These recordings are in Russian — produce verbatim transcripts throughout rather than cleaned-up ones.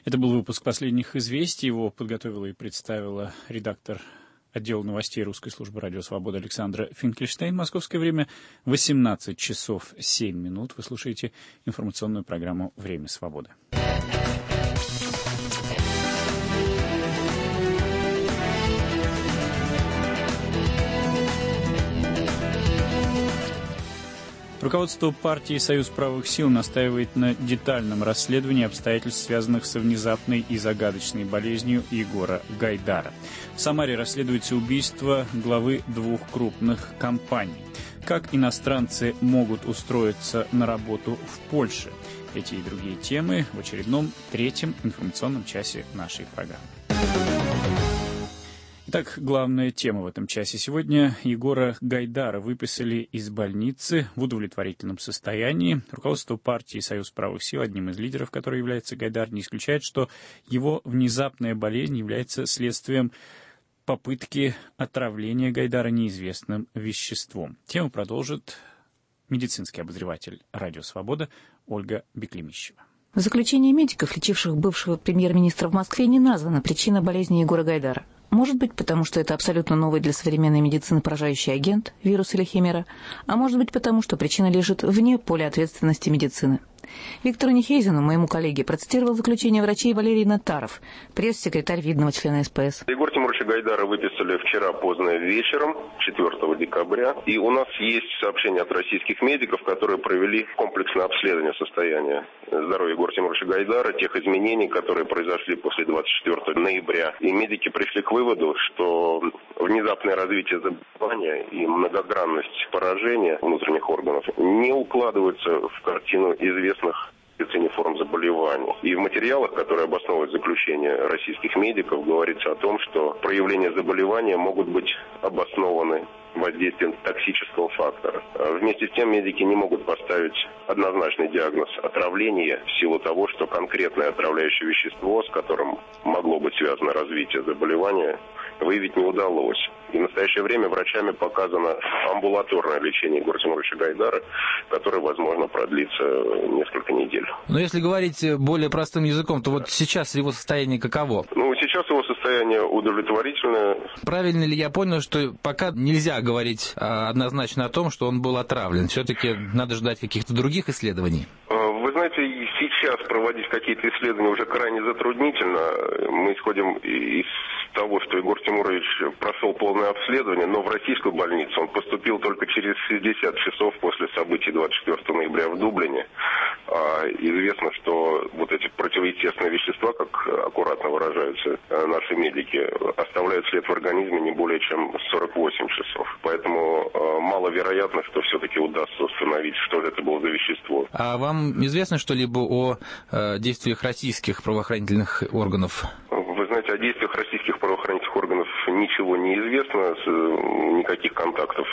Это был выпуск «Последних известий». Его подготовила и представила редактор отдела новостей русской службы «Радио Свобода» Александра Финкельштейн. Московское время восемнадцать часов семь минут. Вы слушаете информационную программу «Время свободы». Руководство партии «Союз правых сил» настаивает на детальном расследовании обстоятельств, связанных с внезапной и загадочной болезнью Егора Гайдара. В Самаре расследуется убийство главы двух крупных компаний. Как иностранцы могут устроиться на работу в Польше? Эти и другие темы в очередном третьем информационном часе нашей программы. Итак, главная тема в этом часе. Сегодня Егора Гайдара выписали из больницы в удовлетворительном состоянии. Руководство партии «Союз правых сил», одним из лидеров которой является Гайдар, не исключает, что его внезапная болезнь является следствием попытки отравления Гайдара неизвестным веществом. Тему продолжит медицинский обозреватель «Радио Свобода» Ольга Беклемищева. В заключении медиков, лечивших бывшего премьер-министра в Москве, не названа причина болезни Егора Гайдара. Может быть, потому что это абсолютно новый для современной медицины поражающий агент, вирус или химера, а может быть, потому что причина лежит вне поля ответственности медицины. Виктору Нехейзену, моему коллеге, процитировал заключение врачей Валерий Натаров, пресс-секретарь видного члена СПС. Егора Тимуровича Гайдара выписали вчера поздно вечером, четвёртого декабря. И у нас есть сообщение от российских медиков, которые провели комплексное обследование состояния здоровья Егора Тимуровича Гайдара, тех изменений, которые произошли после двадцать четвёртого ноября. И медики пришли к выводу, что внезапное развитие заболевания и многогранность поражения внутренних органов не укладываются в картину известных медицине форм заболеваний. И в материалах, которые обосновывают заключение российских медиков, говорится о том, что проявления заболевания могут быть обоснованы воздействием токсического фактора. Вместе с тем медики не могут поставить однозначный диагноз отравления в силу того, что конкретное отравляющее вещество, с которым могло быть связано развитие заболевания, выявить не удалось. И в настоящее время врачами показано амбулаторное лечение Егора Тимуровича Гайдара, которое, возможно, продлится несколько недель. Но если говорить более простым языком, то вот сейчас его состояние каково? Ну, сейчас его состояние удовлетворительное. Правильно ли я понял, что пока нельзя говорить однозначно о том, что он был отравлен? Все-таки надо ждать каких-то других исследований? Вы знаете, сейчас проводить какие-то исследования уже крайне затруднительно. Мы исходим из того, что Егор Тимурович прошел полное обследование, но в российскую больницу он поступил только через шестьдесят часов после событий двадцать четвёртого ноября в Дублине. А известно, что вот эти противоестественные вещества, как аккуратно выражаются наши медики, оставляют след в организме не более чем сорок восемь часов. Поэтому маловероятно, что все-таки удастся установить, что же это было за вещество. А вам известно что-либо о э, действиях российских правоохранительных органов? Вы знаете, о действиях российских правоохранительных органов ничего не известно, никаких контактов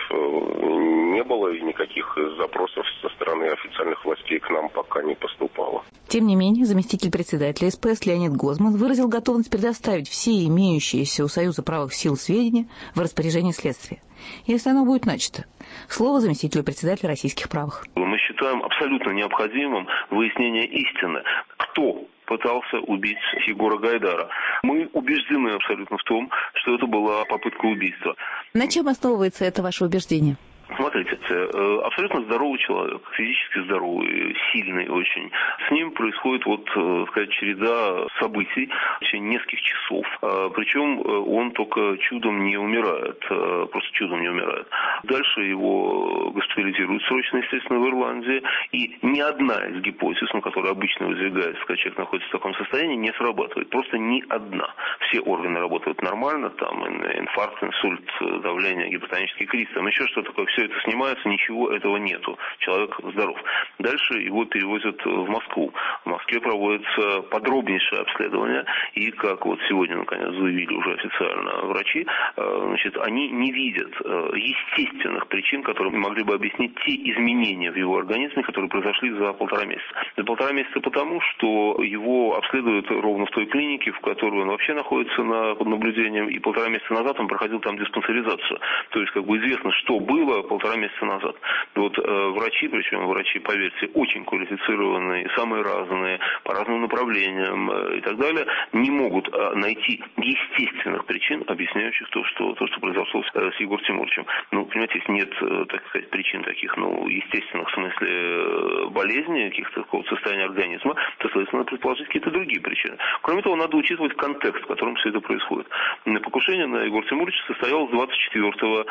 не было и никаких запросов со стороны официальных властей к нам пока не поступало. Тем не менее, заместитель председателя СПС Леонид Гозман выразил готовность предоставить все имеющиеся у Союза правых сил сведения в распоряжение следствия, если оно будет начато. Слово заместителю председателя российских правых. Мы считаем абсолютно необходимым выяснение истины. Кто пытался убить Егора Гайдара? Мы убеждены абсолютно в том, что это была попытка убийства. На чем основывается это ваше убеждение? Смотрите, абсолютно здоровый человек, физически здоровый, сильный очень. С ним происходит вот, сказать, череда событий в течение нескольких часов. Причем он только чудом не умирает, просто чудом не умирает. Дальше его госпитализируют срочно, естественно, в Ирландии. И ни одна из гипотез, ну, которая обычно выдвигается, когда человек находится в таком состоянии, не срабатывает. Просто ни одна. Все органы работают нормально, там инфаркт, инсульт, давление, гипертонический криз, там еще что-то такое. Все это снимается, ничего этого нету. Человек здоров. Дальше его перевозят в Москву. В Москве проводится подробнейшее обследование. И, как вот сегодня, наконец, заявили уже официально врачи, значит, они не видят естественных причин, которые могли бы объяснить те изменения в его организме, которые произошли за полтора месяца. За полтора месяца потому, что его обследуют ровно в той клинике, в которой он вообще находится на, под наблюдением, и полтора месяца назад он проходил там диспансеризацию. То есть, как бы известно, что было, полтора месяца назад. Вот врачи, причем врачи, поверьте, очень квалифицированные, самые разные, по разным направлениям и так далее, не могут найти естественных причин, объясняющих то, что, то, что произошло с Егором Тимуровичем. Ну, понимаете, если нет, так сказать, причин таких, ну, естественных, в смысле болезни, каких-то такого состояния организма, то, следовательно, предположить какие-то другие причины. Кроме того, надо учитывать контекст, в котором все это происходит. Покушение на Егора Тимуровича состоялось двадцать четвёртого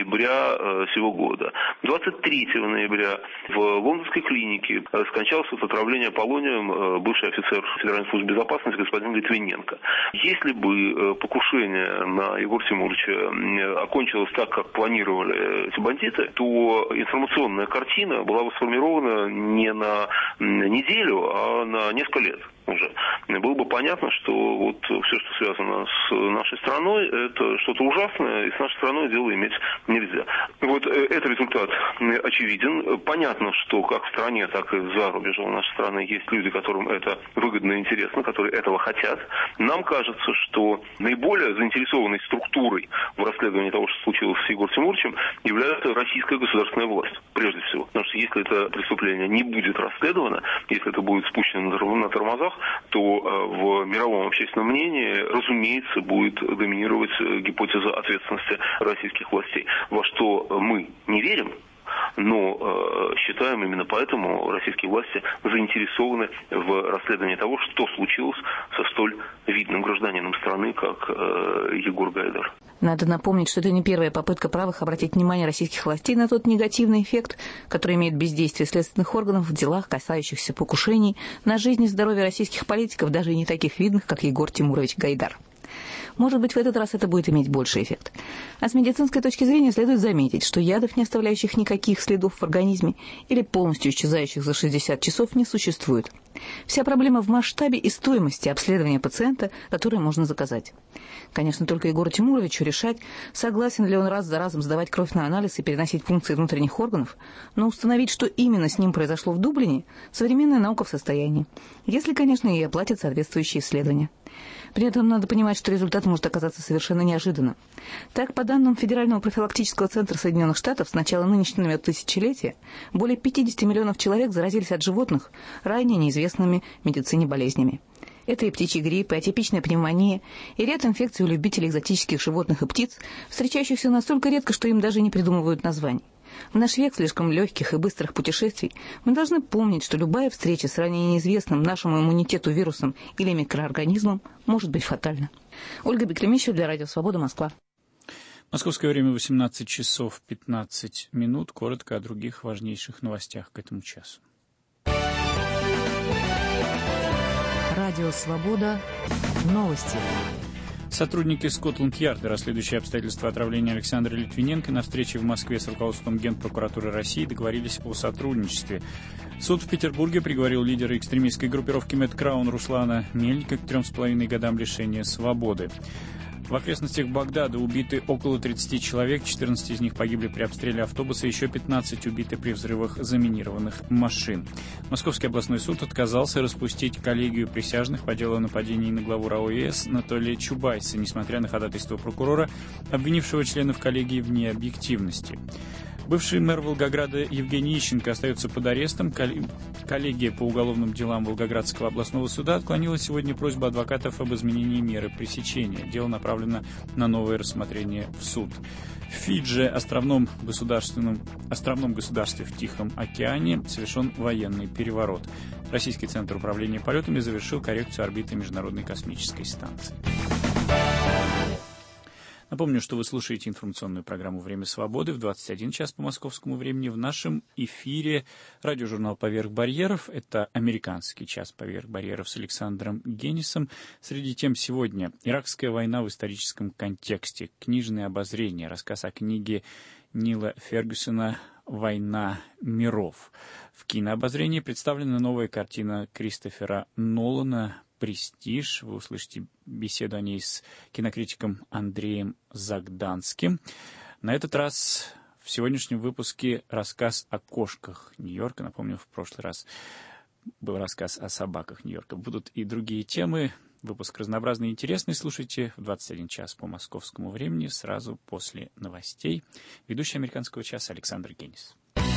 ноября сего года. двадцать третьего ноября в лондонской клинике скончался от отравления полонием бывший офицер Федеральной службы безопасности господин Литвиненко. Если бы покушение на Егора Тимуровича окончилось так, как планировали эти бандиты, то информационная картина была бы сформирована не на неделю, а на несколько лет уже. Было бы понятно, что вот все, что связано с нашей страной, это что-то ужасное, и с нашей страной дело иметь нельзя. Вот этот результат очевиден. Понятно, что как в стране, так и за рубежом нашей страны есть люди, которым это выгодно и интересно, которые этого хотят. Нам кажется, что наиболее заинтересованной структурой в расследовании того, что случилось с Егором Тимуровичем, является российская государственная власть, прежде всего. Потому что если это преступление не будет расследовано, если это будет спущено на тормозах, то в мировом общественном мнении, разумеется, будет доминировать гипотеза ответственности российских властей. Во что мы не верим, но э, считаем именно поэтому российские власти заинтересованы в расследовании того, что случилось со столь видным гражданином страны, как э, Егор Гайдар. Надо напомнить, что это не первая попытка правых обратить внимание российских властей на тот негативный эффект, который имеет бездействие следственных органов в делах, касающихся покушений на жизнь и здоровье российских политиков, даже и не таких видных, как Егор Тимурович Гайдар. Может быть, в этот раз это будет иметь больший эффект. А с медицинской точки зрения следует заметить, что ядов, не оставляющих никаких следов в организме или полностью исчезающих за шестьдесят часов, не существует. Вся проблема в масштабе и стоимости обследования пациента, которое можно заказать. Конечно, только Егору Тимуровичу решать, согласен ли он раз за разом сдавать кровь на анализ и переносить функции внутренних органов, но установить, что именно с ним произошло в Дублине, современная наука в состоянии, если, конечно, ей оплатят соответствующие исследования. При этом надо понимать, что результат может оказаться совершенно неожиданным. Так, по данным Федерального профилактического центра Соединенных Штатов, с начала нынешнего тысячелетия более пятьдесят миллионов человек заразились от животных ранее неизвестными медицине болезнями. Это и птичий грипп, и атипичная пневмония, и ряд инфекций у любителей экзотических животных и птиц, встречающихся настолько редко, что им даже не придумывают названий. В наш век слишком легких и быстрых путешествий мы должны помнить, что любая встреча с ранее неизвестным нашему иммунитету вирусом или микроорганизмом может быть фатальна. Ольга Бекремищева для Радио Свобода, Москва. Московское время восемнадцать часов пятнадцать минут. Коротко о других важнейших новостях к этому часу. Радио Свобода. Новости. Сотрудники Скотланд-Ярда, расследующие обстоятельства отравления Александра Литвиненко, на встрече в Москве с руководством Генпрокуратуры России договорились о сотрудничестве. Суд в Петербурге приговорил лидера экстремистской группировки Мэтт Краун Руслана Мельника к трем с половиной годам лишения свободы. В окрестностях Багдада убиты около тридцати человек, четырнадцать из них погибли при обстреле автобуса, еще пятнадцать убиты при взрывах заминированных машин. Московский областной суд отказался распустить коллегию присяжных по делу о нападении на главу РАО ЕС Анатолия Чубайса, несмотря на ходатайство прокурора, обвинившего членов коллегии в необъективности. Бывший мэр Волгограда Евгений Ищенко остается под арестом. Коллегия по уголовным делам Волгоградского областного суда отклонила сегодня просьбу адвокатов об изменении меры пресечения. Дело направлено на новое рассмотрение в суд. В Фиджи, островном, государственном, островном государстве в Тихом океане, совершен военный переворот. Российский центр управления полетами завершил коррекцию орбиты Международной космической станции. Напомню, что вы слушаете информационную программу «Время свободы» в двадцать один час по московскому времени. В нашем эфире радиожурнал «Поверх барьеров». Это американский час «Поверх барьеров» с Александром Генисом. Среди тем сегодня «Иракская война в историческом контексте», книжное обозрение, рассказ о книге Нила Фергюсона «Война миров». В кинообозрении представлена новая картина Кристофера Нолана «Престиж». Вы услышите беседу о ней с кинокритиком Андреем Загданским. На этот раз в сегодняшнем выпуске рассказ о кошках Нью-Йорка. Напомню, в прошлый раз был рассказ о собаках Нью-Йорка. Будут и другие темы. Выпуск разнообразный и интересный слушайте в двадцать один час по московскому времени, сразу после новостей. Ведущий «Американского часа» Александр Генис.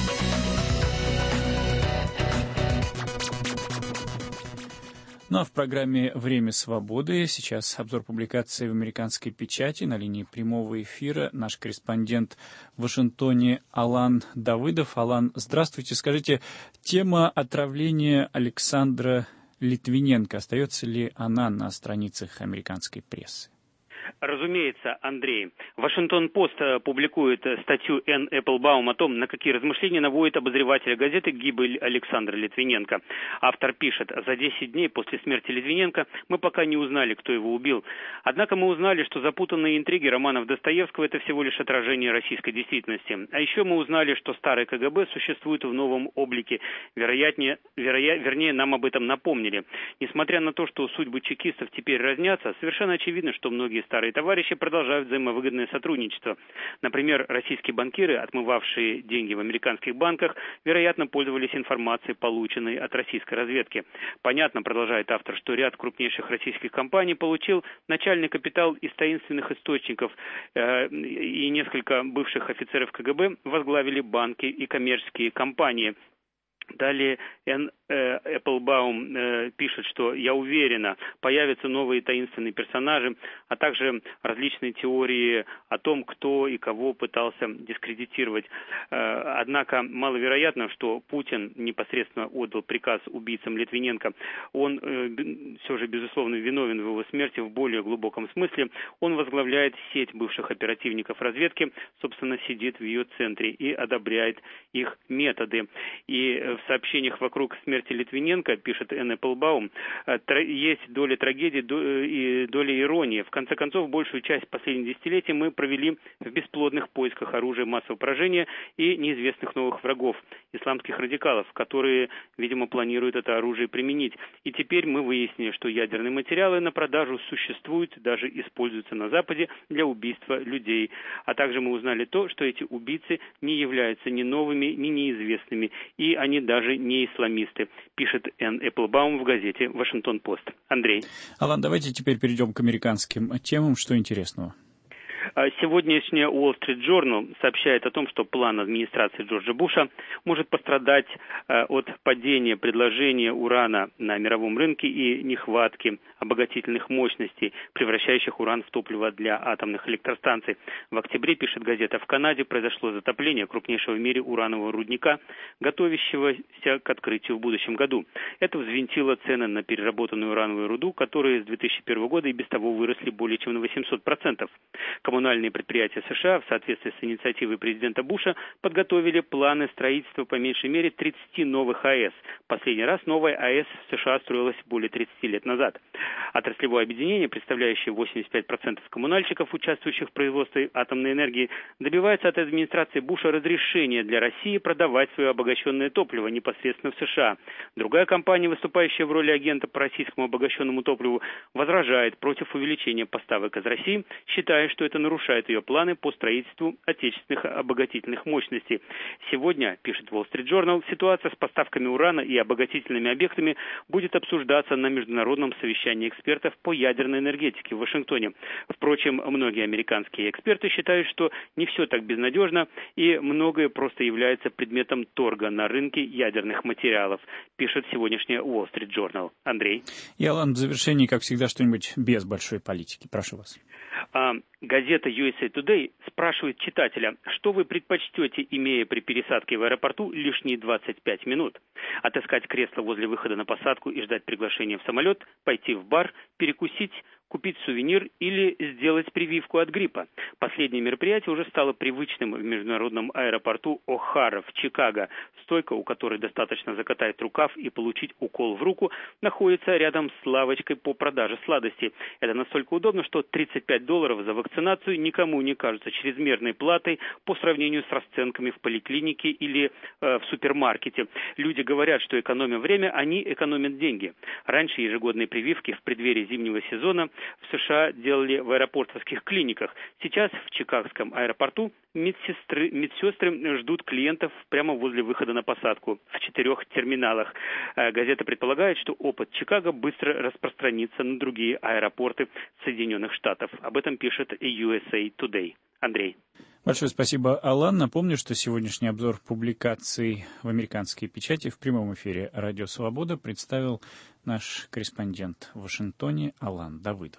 Ну а в программе «Время свободы» сейчас обзор публикации в американской печати. На линии прямого эфира наш корреспондент в Вашингтоне Алан Давыдов. Алан, здравствуйте. Скажите, тема отравления Александра Литвиненко, остается ли она на страницах американской прессы? Разумеется, Андрей. Вашингтон-Пост публикует статью Энн Эпплбаум о том, на какие размышления наводит обозреватель газеты гибель Александра Литвиненко. Автор пишет: за десять дней после смерти Литвиненко мы пока не узнали, кто его убил. Однако мы узнали, что запутанные интриги романов Достоевского – это всего лишь отражение российской действительности. А еще мы узнали, что старый КГБ существует в новом облике. Вероятнее, вероя, вернее, нам об этом напомнили. Несмотря на то, что судьбы чекистов теперь разнятся, совершенно очевидно, что многие старые товарищи продолжают взаимовыгодное сотрудничество. Например, российские банкиры, отмывавшие деньги в американских банках, вероятно, пользовались информацией, полученной от российской разведки. Понятно, продолжает автор, что ряд крупнейших российских компаний получил начальный капитал из таинственных источников, э, и несколько бывших офицеров КГБ возглавили банки и коммерческие компании. Далее Энн э, Эпплбаум э, пишет, что «я уверена, появятся новые таинственные персонажи, а также различные теории о том, кто и кого пытался дискредитировать. Э, однако маловероятно, что Путин непосредственно отдал приказ убийцам Литвиненко. Он э, все же, безусловно, виновен в его смерти в более глубоком смысле. Он возглавляет сеть бывших оперативников разведки, собственно, сидит в ее центре и одобряет их методы». И в сообщениях вокруг смерти Литвиненко, пишет Энн Эпплбаум, есть доля трагедии и доля иронии. В конце концов, большую часть последних десятилетий мы провели в бесплодных поисках оружия массового поражения и неизвестных новых врагов, исламских радикалов, которые, видимо, планируют это оружие применить. И теперь мы выяснили, что ядерные материалы на продажу существуют, даже используются на Западе для убийства людей. А также мы узнали то, что эти убийцы не являются ни новыми, ни неизвестными, и они даже не исламисты, пишет Энн Эпплбаум в газете «Вашингтон-Пост». Андрей. Алан, давайте теперь перейдем к американским темам. Что интересного? Сегодняшняя Wall Street Journal сообщает о том, что план администрации Джорджа Буша может пострадать от падения предложения урана на мировом рынке и нехватки обогатительных мощностей, превращающих уран в топливо для атомных электростанций. В октябре, пишет газета, в Канаде произошло затопление крупнейшего в мире уранового рудника, готовящегося к открытию в будущем году. Это взвинтило цены на переработанную урановую руду, которые с две тысячи первого года и без того выросли более чем на восемьсот процентов. Коммунальные предприятия США в соответствии с инициативой президента Буша подготовили планы строительства по меньшей мере тридцати новых АЭС. Последний раз новая АЭС в США строилась более тридцати лет назад. Отраслевое объединение, представляющее восемьдесят пять процентов коммунальщиков, участвующих в производстве атомной энергии, добивается от администрации Буша разрешения для России продавать свое обогащенное топливо непосредственно в США. Другая компания, выступающая в роли агента по российскому обогащенному топливу, возражает против увеличения поставок из России, считая, что это нарушает ее планы по строительству отечественных обогатительных мощностей. Сегодня, пишет Wall Street Journal, ситуация с поставками урана и обогатительными объектами будет обсуждаться на международном совещании экспертов по ядерной энергетике в Вашингтоне. Впрочем, многие американские эксперты считают, что не все так безнадежно и многое просто является предметом торга на рынке ядерных материалов, пишет сегодняшняя Wall Street Journal. Андрей. И, Алан, в завершении, как всегда, что-нибудь без большой политики. Прошу вас. А, газета ю эс эй Today спрашивает читателя, что вы предпочтете, имея при пересадке в аэропорту лишние двадцать пять минут? Отыскать кресло возле выхода на посадку и ждать приглашения в самолет, пойти в бар, перекусить, купить сувенир или сделать прививку от гриппа. Последнее мероприятие уже стало привычным в международном аэропорту О'Хара в Чикаго. Стойка, у которой достаточно закатать рукав и получить укол в руку, находится рядом с лавочкой по продаже сладостей. Это настолько удобно, что тридцать пять долларов за вакцинацию никому не кажется чрезмерной платой по сравнению с расценками в поликлинике или э, в супермаркете. Люди говорят, что экономя время, они экономят деньги. Раньше ежегодные прививки в преддверии зимнего сезона в США делали в аэропортовских клиниках. Сейчас в Чикагском аэропорту Медсестры, медсестры ждут клиентов прямо возле выхода на посадку в четырех терминалах. Газета предполагает, что опыт Чикаго быстро распространится на другие аэропорты Соединенных Штатов. Об этом пишет ю эс эй Today. Андрей. Большое спасибо, Алан. Напомню, что сегодняшний обзор публикаций в американской печати в прямом эфире «Радио Свобода» представил наш корреспондент в Вашингтоне Алан Давыдов.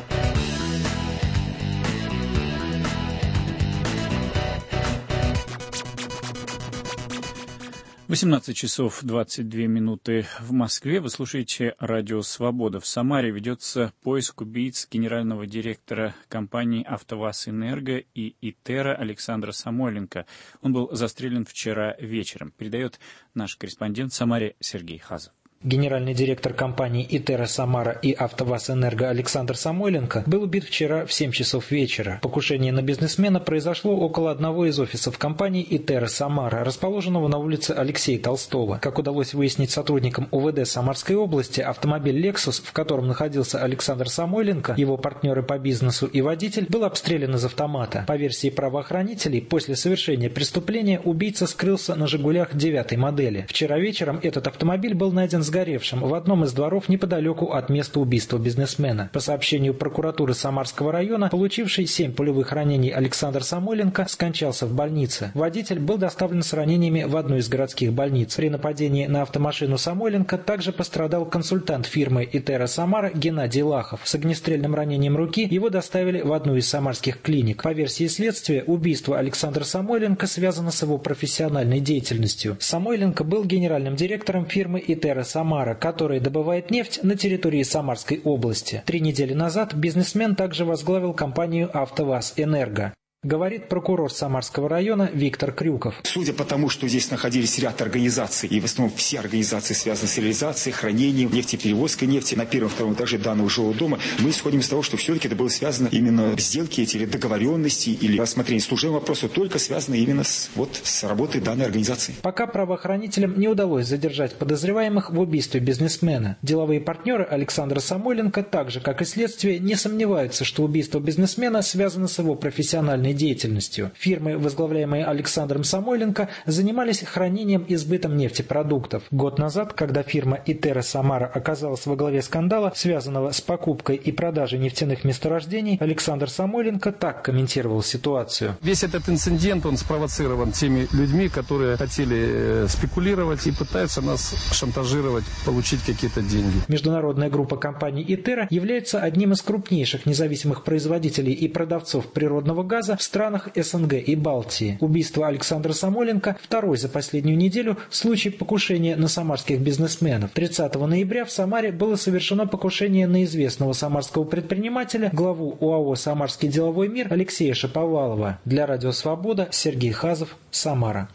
восемнадцать часов двадцать две минуты в Москве. Вы слушаете «Радио Свобода». В Самаре ведется поиск убийц генерального директора компании «АвтоВАЗ Энерго» и «Итера» Александра Самойленко. Он был застрелен вчера вечером. Передает наш корреспондент в Самаре Сергей Хазов. Генеральный директор компаний «Итера Самара» и «АвтоВАЗ Энерго» Александр Самойленко был убит вчера в семь часов вечера. Покушение на бизнесмена произошло около одного из офисов компании «Итера Самара», расположенного на улице Алексея Толстого. Как удалось выяснить сотрудникам о вэ дэ Самарской области, автомобиль «Лексус», в котором находился Александр Самойленко, его партнеры по бизнесу и водитель, был обстрелян из автомата. По версии правоохранителей, после совершения преступления убийца скрылся на «Жигулях» девятой модели. Вчера вечером этот автомобиль был найден с сгоревшим в одном из дворов неподалеку от места убийства бизнесмена. По сообщению прокуратуры Самарского района, получивший семь пулевых ранений Александр Самойленко скончался в больнице. Водитель был доставлен с ранениями в одну из городских больниц. При нападении на автомашину Самойленко также пострадал консультант фирмы «Итера Самара» Геннадий Лахов. С огнестрельным ранением руки его доставили в одну из самарских клиник. По версии следствия, убийство Александра Самойленко связано с его профессиональной деятельностью. Самойленко был генеральным директором фирмы «Итера Самара», которая добывает нефть на территории Самарской области. Три недели назад бизнесмен также возглавил компанию «АвтоВАЗ Энерго». Говорит прокурор Самарского района Виктор Крюков. Судя по тому, что здесь находились ряд организаций, и в основном все организации связаны с реализацией, хранением нефти, перевозкой нефти на первом и втором этаже данного жилого дома, мы исходим из того, что все-таки это было связано именно сделки эти, или договоренности, или рассмотрение служебного вопроса, только связано именно с, вот, с работой данной организации. Пока правоохранителям не удалось задержать подозреваемых в убийстве бизнесмена. Деловые партнеры Александра Самойленко, так же как и следствие, не сомневаются, что убийство бизнесмена связано с его профессиональной деятельностью. Фирмы, возглавляемые Александром Самойленко, занимались хранением и сбытом нефтепродуктов. Год назад, когда фирма «Итера Самара» оказалась во главе скандала, связанного с покупкой и продажей нефтяных месторождений, Александр Самойленко так комментировал ситуацию. Весь этот инцидент, он спровоцирован теми людьми, которые хотели спекулировать и пытаются нас шантажировать, получить какие-то деньги. Международная группа компаний «Итера» является одним из крупнейших независимых производителей и продавцов природного газа в странах эс эн гэ и Балтии. Убийство Александра Самойленко – второй за последнюю неделю случай покушения на самарских бизнесменов. тридцатого ноября в Самаре было совершено покушение на известного самарского предпринимателя, главу о а о «Самарский деловой мир» Алексея Шаповалова. Для Радио Свобода Сергей Хазов, Самара.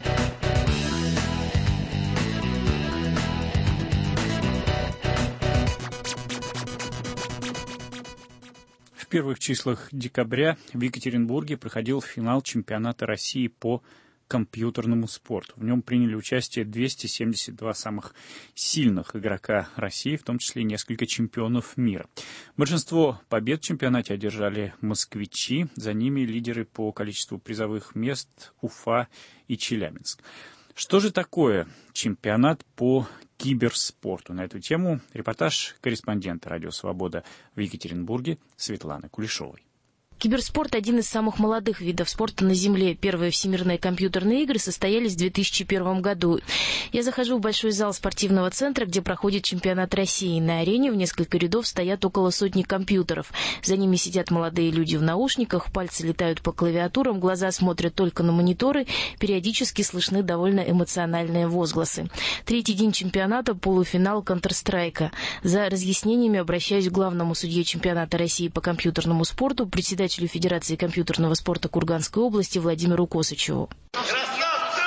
В первых числах декабря в Екатеринбурге проходил финал чемпионата России по компьютерному спорту. В нем приняли участие двести семьдесят два самых сильных игрока России, в том числе несколько чемпионов мира. Большинство побед в чемпионате одержали москвичи, за ними лидеры по количеству призовых мест Уфа и Челябинск. Что же такое чемпионат по киберспорту? На эту тему репортаж корреспондента «Радио Свобода» в Екатеринбурге Светланы Кулешовой. Киберспорт – один из самых молодых видов спорта на Земле. Первые всемирные компьютерные игры состоялись в две тысячи первом году. Я захожу в большой зал спортивного центра, где проходит чемпионат России. На арене в несколько рядов стоят около сотни компьютеров. За ними сидят молодые люди в наушниках, пальцы летают по клавиатурам, глаза смотрят только на мониторы, периодически слышны довольно эмоциональные возгласы. Третий день чемпионата – полуфинал Counter-Strike. За разъяснениями обращаюсь к главному судье чемпионата России по компьютерному спорту, председателю Федерации компьютерного спорта Курганской области Владимиру Косычеву.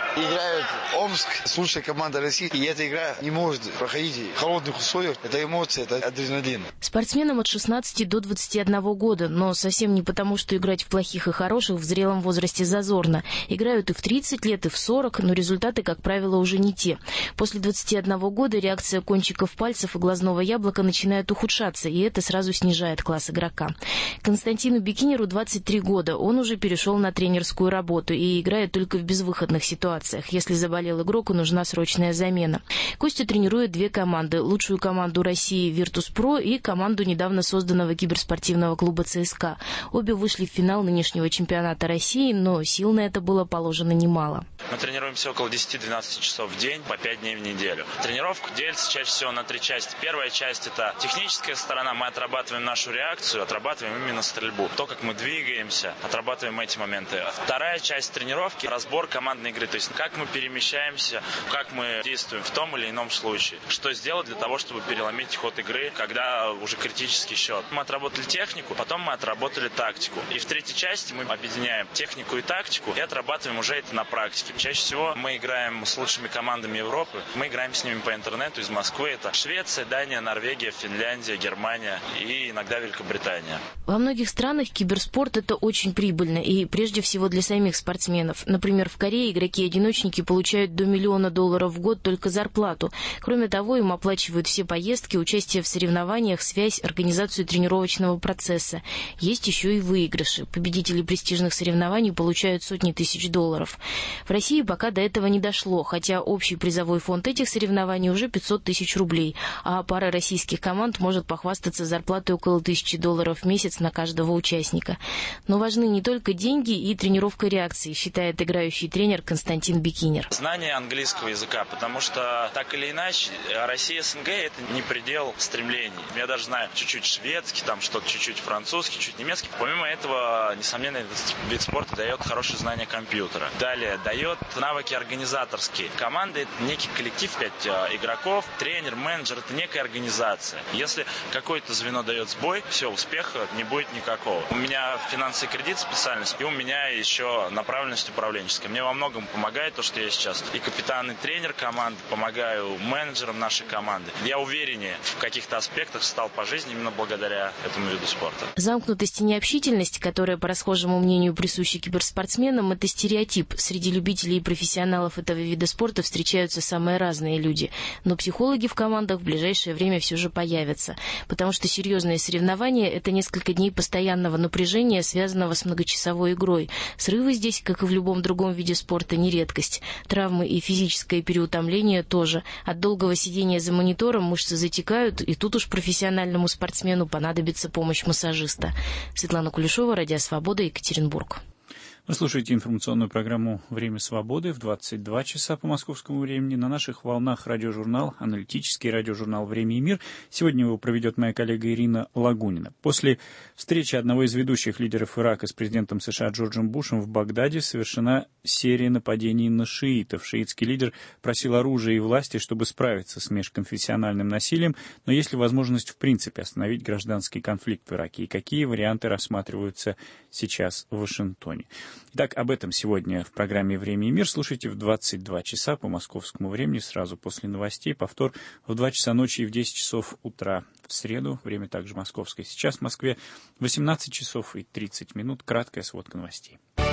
Играют Омск с лучшей командой России, и эта игра не может проходить в холодных условиях. Это эмоции, это адреналин. Спортсменам от шестнадцати до двадцати одного года, но совсем не потому, что играть в плохих и хороших в зрелом возрасте зазорно. Играют и в тридцать лет, и в сорок, но результаты, как правило, уже не те. После двадцати одного года реакция кончиков пальцев и глазного яблока начинает ухудшаться, и это сразу снижает класс игрока. Константину Бикинеру двадцать три года. Он уже перешел на тренерскую работу и играет только в безвыходных ситуациях. Если заболел игрок, и нужна срочная замена. Костя тренирует две команды. Лучшую команду России «Виртус.Про» и команду недавно созданного киберспортивного клуба «ЦСКА». Обе вышли в финал нынешнего чемпионата России, но сил на это было положено немало. Мы тренируемся около десяти-двенадцати часов в день, по пять дней в неделю. Тренировка делится чаще всего на три части. Первая часть – это техническая сторона. Мы отрабатываем нашу реакцию, отрабатываем именно стрельбу. То, как мы двигаемся, отрабатываем эти моменты. Вторая часть тренировки – разбор командной игры. То есть, как мы перемещаемся, как мы действуем в том или ином случае. Что сделать для того, чтобы переломить ход игры, когда уже критический счет. Мы отработали технику, потом мы отработали тактику. И в третьей части мы объединяем технику и тактику и отрабатываем уже это на практике. Чаще всего мы играем с лучшими командами Европы. Мы играем с ними по интернету из Москвы. Это Швеция, Дания, Норвегия, Финляндия, Германия и иногда Великобритания. Во многих странах киберспорт – это очень прибыльно, и прежде всего для самих спортсменов. Например, в Корее игроки-одиночники получают до миллиона долларов в год только зарплату. Кроме того, им оплачивают все поездки, участие в соревнованиях, связь, организацию тренировочного процесса. Есть еще и выигрыши. Победители престижных соревнований получают сотни тысяч долларов. В России пока до этого не дошло, хотя общий призовой фонд этих соревнований уже пятьсот тысяч рублей, а пара российских команд может похвастаться зарплатой около тысячи долларов в месяц на каждого участника. Но важны не только деньги и тренировка реакции, считает играющий тренер Константин Бикинер. Знание английского языка, потому что так или иначе Россия СНГ – это не предел стремлений. Я даже знаю чуть-чуть шведский, там что-то чуть-чуть французский, чуть немецкий. Помимо этого, несомненно, этот вид спорта дает хорошее знание компьютера. Далее, дает навыки организаторские. Команда – это некий коллектив, пять игроков, тренер, менеджер – это некая организация. Если какое-то звено дает сбой, все, успеха не будет никакого. У меня финансы и кредит специальность, и у меня еще направленность управленческая. Мне во многом помогает то, что я сейчас и капитан, и тренер команды, помогаю менеджерам нашей команды. Я увереннее в каких-то аспектах стал по жизни именно благодаря этому виду спорта. Замкнутость и необщительность, которая, по расхожему мнению, присуща киберспортсменам, это стереотип. Среди любителей и профессионалов этого вида спорта встречаются самые разные люди. Но психологи в командах в ближайшее время все же появятся. Потому что серьезные соревнования – это несколько дней постоянного напряжения, связанного с многочасовой игрой. Срывы здесь, как и в любом другом виде спорта, не редкость. Травмы и физическое переутомление тоже. От долгого сидения за монитором мышцы затекают, и тут уж профессиональному спортсмену понадобится помощь массажиста. Светлана Кулешова, Радио Свобода, Екатеринбург. Вы слушаете информационную программу «Время свободы» в двадцать два часа по московскому времени. На наших волнах радиожурнал, аналитический радиожурнал «Время и мир». Сегодня его проведет моя коллега Ирина Лагунина. После встречи одного из ведущих лидеров Ирака с президентом США Джорджем Бушем в Багдаде совершена серия нападений на шиитов. Шиитский лидер просил оружия и власти, чтобы справиться с межконфессиональным насилием. Но есть ли возможность в принципе остановить гражданский конфликт в Ираке? И какие варианты рассматриваются сейчас в Вашингтоне? Итак, об этом сегодня в программе «Время и мир». Слушайте в двадцать два часа по московскому времени, сразу после новостей. Повтор в два часа ночи и в десять часов утра в среду. Время также московское. Сейчас в Москве восемнадцать часов и тридцать минут. Краткая сводка новостей.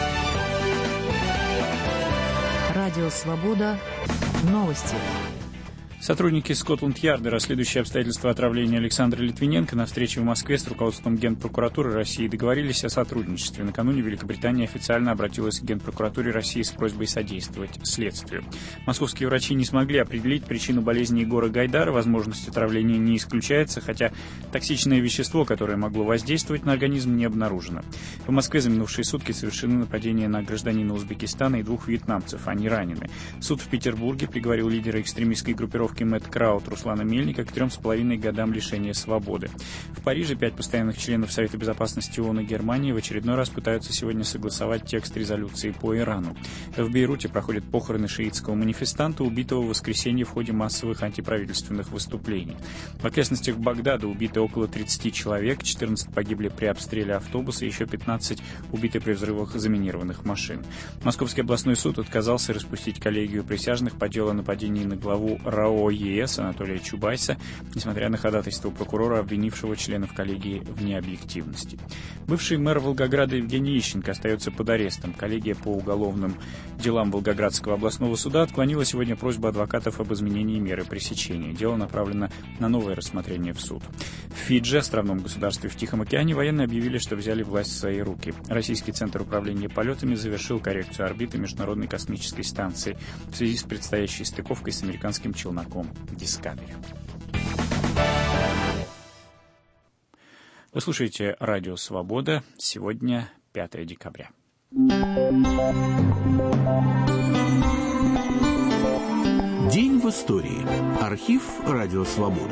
Радио «Свобода». Новости. Сотрудники Скотланд-Ярда, расследующие обстоятельства отравления Александра Литвиненко, на встрече в Москве с руководством Генпрокуратуры России договорились о сотрудничестве. Накануне Великобритания официально обратилась к Генпрокуратуре России с просьбой содействовать следствию. Московские врачи не смогли определить причину болезни Егора Гайдара. Возможность отравления не исключается, хотя токсичное вещество, которое могло воздействовать на организм, не обнаружено. В Москве за минувшие сутки совершены нападения на гражданина Узбекистана и двух вьетнамцев. Они ранены. Суд в Петербурге приговорил лидера экстремистской группировки вербовке Мэтт Краут Руслана Мельника к трем с половиной годам лишения свободы. В Париже пять постоянных членов Совета безопасности ООН и Германии в очередной раз пытаются сегодня согласовать текст резолюции по Ирану. В Бейруте проходят похороны шиитского манифестанта, убитого в воскресенье в ходе массовых антиправительственных выступлений. В окрестностях Багдада убиты около тридцати человек, четырнадцать погибли при обстреле автобуса, еще пятнадцать убиты при взрывах заминированных машин. Московский областной суд отказался распустить коллегию присяжных по делу о нападении на главу РАО ЕС Анатолия Чубайса, несмотря на ходатайство прокурора, обвинившего членов коллегии в необъективности. Бывший мэр Волгограда Евгений Ищенко остается под арестом. Коллегия по уголовным делам Волгоградского областного суда отклонила сегодня просьбу адвокатов об изменении меры пресечения. Дело направлено на новое рассмотрение в суд. В Фиджи, островном государстве в Тихом океане, военные объявили, что взяли власть в свои руки. Российский центр управления полетами завершил коррекцию орбиты Международной космической станции в связи с предстоящей стыковкой с американским челноком Discovery. Вы слушаете радио «Свобода». Сегодня пятое декабря. День в истории. Архив «Радио Свобода».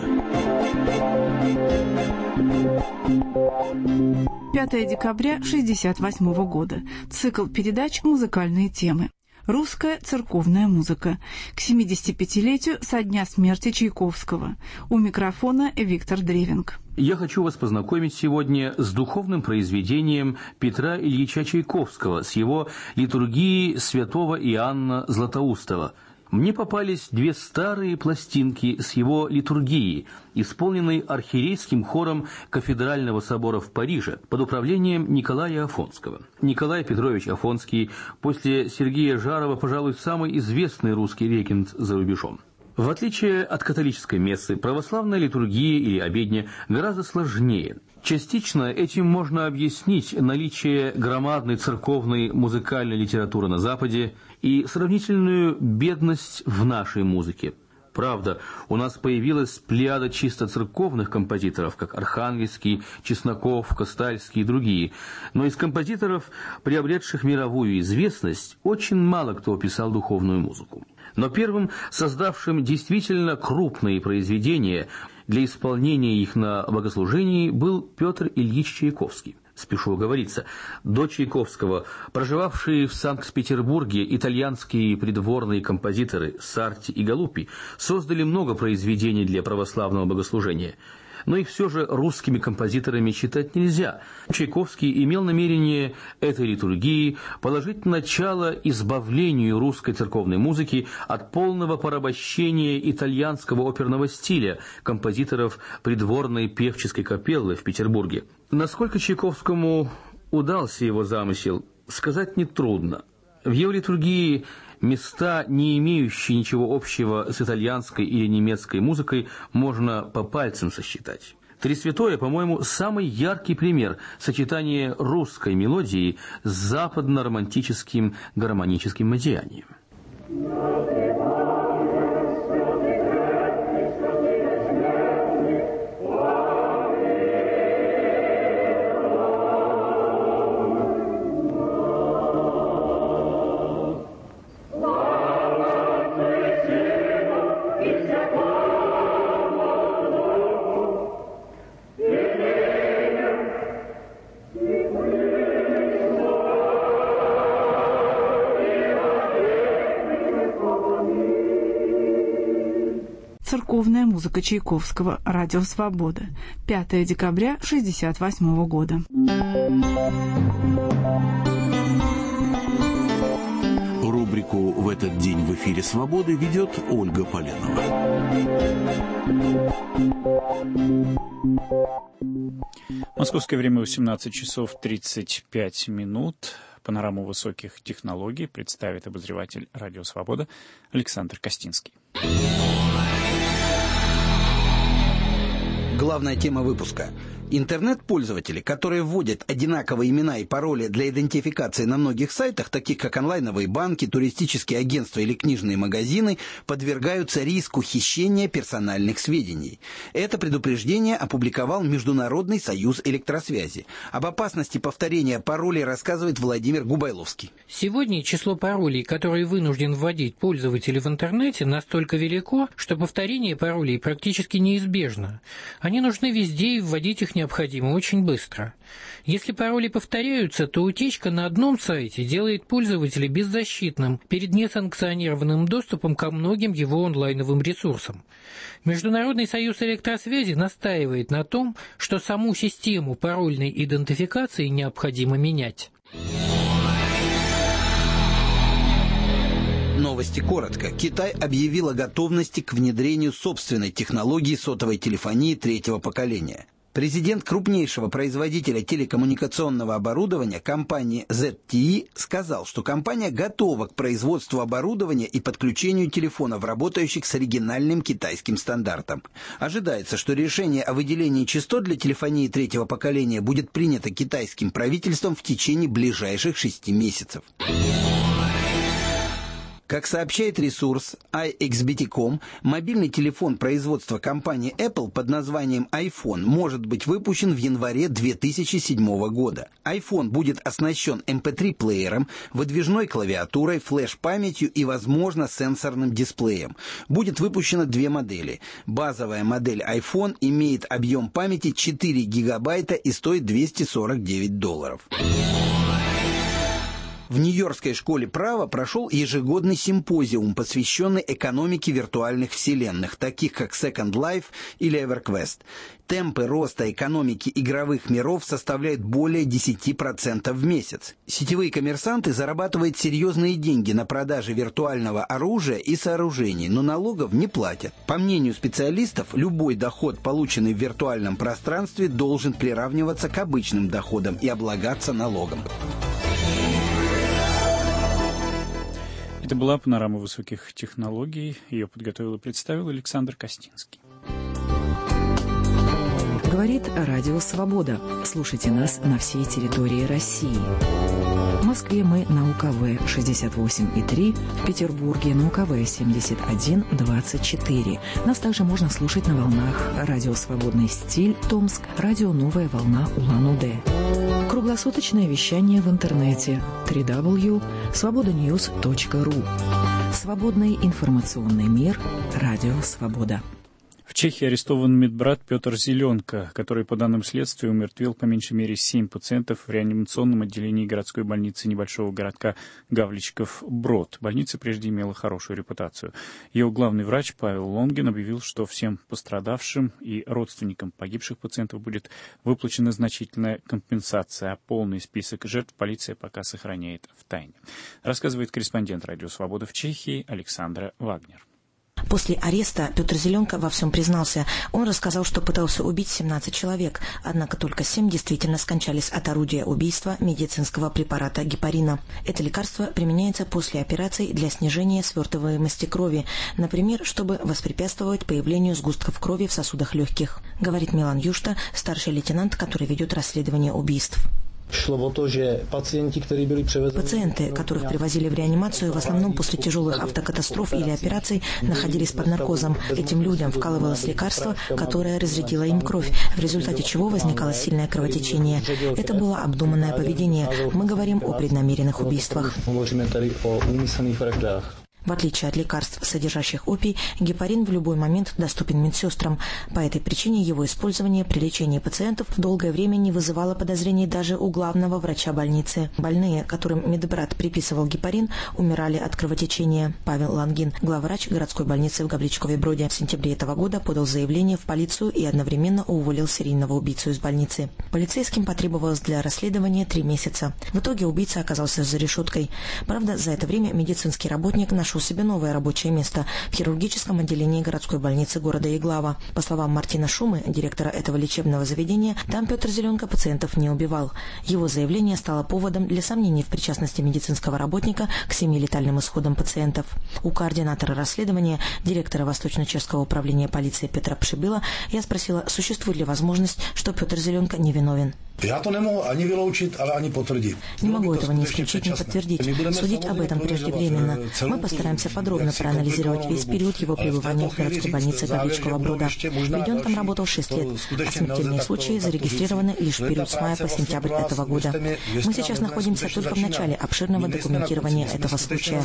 пятое декабря шестьдесят восьмого года. Цикл передач «Музыкальные темы». Русская церковная музыка. К семидесятипятилетию со дня смерти Чайковского. У микрофона Виктор Древинг. Я хочу вас познакомить сегодня с духовным произведением Петра Ильича Чайковского, с его литургией святого Иоанна Златоустова. Мне попались две старые пластинки с его литургией, исполненной архиерейским хором Кафедрального собора в Париже под управлением Николая Афонского. Николай Петрович Афонский после Сергея Жарова, пожалуй, самый известный русский регент за рубежом. В отличие от католической мессы, православная литургия или обедня гораздо сложнее. Частично этим можно объяснить наличие громадной церковной музыкальной литературы на Западе и сравнительную бедность в нашей музыке. Правда, у нас появилась плеяда чисто церковных композиторов, как Архангельский, Чесноков, Костальский и другие. Но из композиторов, приобретших мировую известность, очень мало кто писал духовную музыку. Но первым, создавшим действительно крупные произведения для исполнения их на богослужении, был Петр Ильич Чайковский. Спешу оговориться, до Чайковского, проживавшие в Санкт-Петербурге итальянские придворные композиторы Сарти и Галуппи создали много произведений для православного богослужения. Но их все же русскими композиторами считать нельзя. Чайковский имел намерение этой литургии положить начало избавлению русской церковной музыки от полного порабощения итальянского оперного стиля композиторов придворной певческой капеллы в Петербурге. Насколько Чайковскому удался его замысел, сказать нетрудно. В его литургии места, не имеющие ничего общего с итальянской или немецкой музыкой, можно по пальцам сосчитать. Тресвятое, по-моему, самый яркий пример сочетания русской мелодии с западно-романтическим гармоническим одеянием. Церковная музыка Чайковского. Радио Свобода. пятое декабря шестьдесят восьмого года. Рубрику «В этот день в эфире Свободы» ведет Ольга Поленова. Московское время восемнадцать часов тридцать пять минут. Панораму высоких технологий представит обозреватель «Радио Свобода» Александр Костинский. Главная тема выпуска. Интернет-пользователи, которые вводят одинаковые имена и пароли для идентификации на многих сайтах, таких как онлайновые банки, туристические агентства или книжные магазины, подвергаются риску хищения персональных сведений. Это предупреждение опубликовал Международный союз электросвязи. Об опасности повторения паролей рассказывает Владимир Губайловский. Сегодня число паролей, которые вынужден вводить пользователи в интернете, настолько велико, что повторение паролей практически неизбежно. Они нужны везде, и вводить их необходимо очень быстро. Если пароли повторяются, то утечка на одном сайте делает пользователя беззащитным перед несанкционированным доступом ко многим его онлайновым ресурсам. Международный союз электросвязи настаивает на том, что саму систему парольной идентификации необходимо менять. Новости коротко. Китай объявил о готовности к внедрению собственной технологии сотовой телефонии третьего поколения. Президент крупнейшего производителя телекоммуникационного оборудования, компании зет ти и, сказал, что компания готова к производству оборудования и подключению телефонов, работающих с оригинальным китайским стандартом. Ожидается, что решение о выделении частот для телефонии третьего поколения будет принято китайским правительством в течение ближайших шести месяцев. Как сообщает ресурс ай икс би ти точка ком, мобильный телефон производства компании Apple под названием iPhone может быть выпущен в январе две тысячи седьмого года. iPhone будет оснащен эм пэ три плеером, выдвижной клавиатурой, флеш-памятью и, возможно, сенсорным дисплеем. Будет выпущено две модели. Базовая модель iPhone имеет объем памяти четыре гигабайта и стоит двести сорок девять долларов. В Нью-Йоркской школе права прошел ежегодный симпозиум, посвященный экономике виртуальных вселенных, таких как Second Life или EverQuest. Темпы роста экономики игровых миров составляют более десять процентов в месяц. Сетевые коммерсанты зарабатывают серьезные деньги на продаже виртуального оружия и сооружений, но налогов не платят. По мнению специалистов, любой доход, полученный в виртуальном пространстве, должен приравниваться к обычным доходам и облагаться налогом. Это была панорама высоких технологий. Ее подготовил и представил Александр Костинский. Говорит Радио Свобода. Слушайте нас на всей территории России. В Москве мы на У Ка Вэ шестьдесят восемь и три, в Петербурге на У Ка Вэ семьдесят один двадцать четыре. Нас также можно слушать на волнах Радио Свободный стиль Томск, Радио Новая волна Улан-Удэ. Круглосуточное вещание в интернете дабл ю дабл ю дабл ю точка свобода ньюс точка ру. Свободный информационный мир. Радио Свобода. В Чехии арестован медбрат Петр Зеленко, который, по данным следствия, умертвил по меньшей мере семь пациентов в реанимационном отделении городской больницы небольшого городка Гавличков-Брод. Больница прежде имела хорошую репутацию. Ее главный врач Павел Лонгин объявил, что всем пострадавшим и родственникам погибших пациентов будет выплачена значительная компенсация, а полный список жертв полиция пока сохраняет в тайне. Рассказывает корреспондент Радио Свобода в Чехии Александра Вагнер. После ареста Петр Зеленко во всем признался. Он рассказал, что пытался убить семнадцать человек, однако только семь действительно скончались от орудия убийства медицинского препарата гепарина. Это лекарство применяется после операций для снижения свертываемости крови, например, чтобы воспрепятствовать появлению сгустков крови в сосудах легких, говорит Милан Юшта, старший лейтенант, который ведет расследование убийств. Пациенты, которых привозили в реанимацию, в основном после тяжелых автокатастроф или операций, находились под наркозом. Этим людям вкалывалось лекарство, которое разрядило им кровь, в результате чего возникало сильное кровотечение. Это было обдуманное поведение. Мы говорим о преднамеренных убийствах. В отличие от лекарств, содержащих опий, гепарин в любой момент доступен медсестрам. По этой причине его использование при лечении пациентов долгое время не вызывало подозрений даже у главного врача больницы. Больные, которым медбрат приписывал гепарин, умирали от кровотечения. Павел Лонгин, главврач городской больницы в Гавличкове-Броде, в сентябре этого года подал заявление в полицию и одновременно уволил серийного убийцу из больницы. Полицейским потребовалось для расследования три месяца. В итоге убийца оказался за решеткой. Правда, за это время медицинский работник нашел нашел себе новое рабочее место в хирургическом отделении городской больницы города Иглава. По словам Мартина Шумы, директора этого лечебного заведения, там Петр Зеленко пациентов не убивал. Его заявление стало поводом для сомнений в причастности медицинского работника к семи летальным исходам пациентов. У координатора расследования, директора Восточно-Чешского управления полиции Петра Пшибила, я спросила, существует ли возможность, что Петр Зеленко невиновен. Я то не могу ani vyloučit, ale ani potvrdit. Не могу этого ни исключить, ни подтвердить. Судить об этом преждевременно. Мы постараемся подробно проанализировать весь период его пребывания в городской больнице Гавриловского Брода. Ведь он там работал шесть лет, а смертельные случаи зарегистрированы лишь в период с мая по сентябрь этого года. Мы сейчас находимся только в начале обширного документирования этого случая.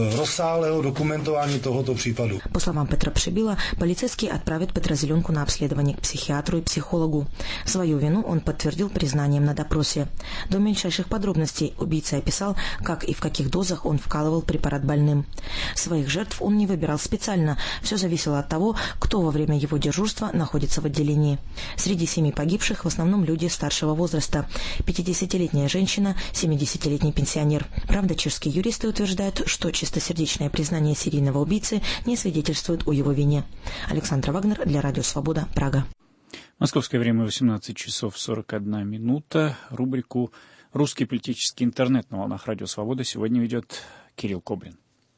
По словам Петра Пшибила, полицейские отправят Петра Зеленку на обследование к психиатру и психологу. Свою вину он подтвердил признанием на допросе. До меньшейших подробностей убийца описал, как и в каких дозах он вкалывал препарат больным. Своих жертв он не выбирал специально, все зависело от того, кто во время его дежурства находится в отделении. Среди семи погибших в основном люди старшего возраста. пятидесятилетняя женщина, семидесятилетний пенсионер. Правда, чешские юристы утверждают, что чистосердечное признание серийного убийцы не свидетельствует о его вине. Александра Вагнер для Радио Свобода, Прага. Московское время восемнадцать часов сорок одна минута. Рубрику «Русский политический интернет» на волнах Радио Свобода сегодня ведет Кирилл Кобрин.